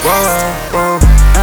Воу.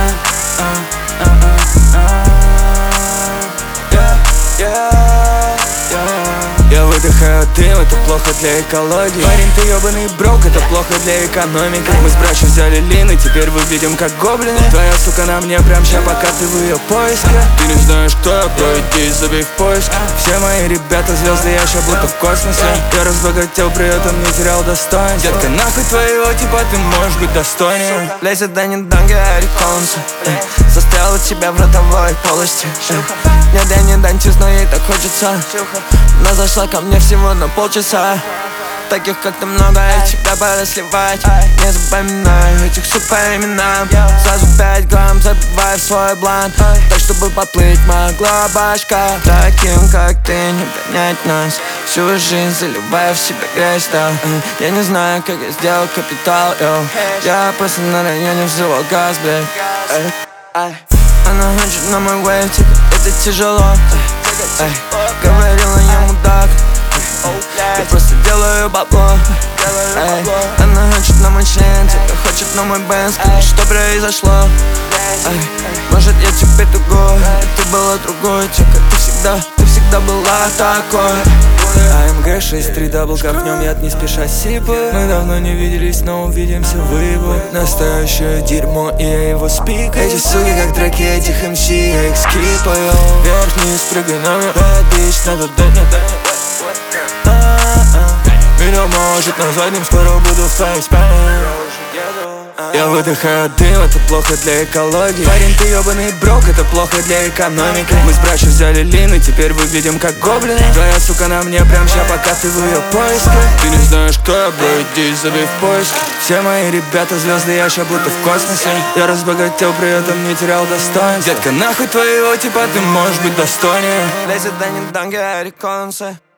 Я выдыхаю дым, это плохо для экологии. Парень, ты ёбаный брок, это плохо для экономики. Мы с братьев взяли лин и теперь выглядим как гоблины. Твоя сука на мне прям ща, пока ты в ее поиске. Ты не знаешь, кто я, бро, иди и забей в поиск. Все мои ребята звезды, я ща будто в космосе. Я разбогател, при этом не терял достоинства. Детка, нахуй твоего типа, ты можешь быть достойнее. Лезет да не дам, Гарри Коллинса. Застрял от тебя в ротовой полости. Нет, я не дантист, но ей так хочется. Она зашла ко мне всего на полчаса. Таких как ты много, и тебя пора сливать. Не запоминаю этих сук по именам. Сразу 5 грамм забиваю в свой блант. Так, чтобы поплыть могла башка. Таким как ты не понять нас. Всю жизнь заливая в себя грязь, да. Я не знаю, как я сделал капитал, йоу. Я просто на районе взрывал газ, блядь. Она хочет на мой вейв, типа, это тяжело. Говорила я мудак. Я просто делаю бабло. Она хочет на мой член, типа, хочет на мой бенз. Что произошло? Может я тебе тугой, ты была другой. Типа, ты всегда была такой. АМГ 6-3 дабл, копнем яд не спеша сипы. Мы давно не виделись, но увидимся выебу. Настоящее дерьмо, и я его спикаю. Эти суки как треки этих МС, я их скипаю. Вверх-вниз прыгай на мне, bad bitch, надо дать мне. Меня может на заднем, скоро буду в твоей спальне. Я выдыхаю дым, это плохо для экологии. Парень, ты ёбаный брок, это плохо для экономики. Мы с братьев взяли лин и теперь выглядим как гоблины. Твоя сука на мне прям ща, пока ты в ее поиске. Ты не знаешь, кто я, бро, иди и забей в поиск. Все мои ребята звезды, я ща будто в космосе. Я разбогател, при этом не терял достоинства. Детка, нахуй твоего типа, ты можешь быть достойнее. Лезет да не дам, Гарри Коллинса.